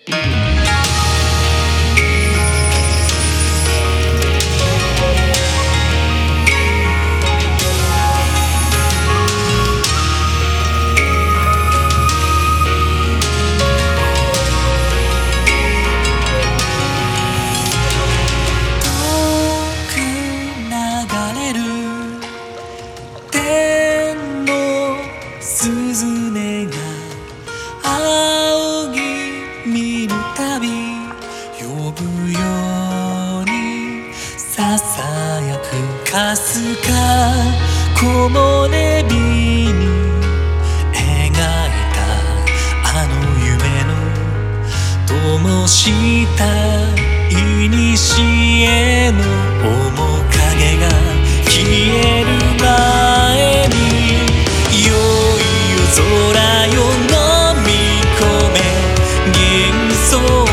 スズメが仰ぎ見るたび呼ぶようにささやくかすか木漏れ日に描いたあの夢の灯した古の面影が消える前に空よ飲み込め幻想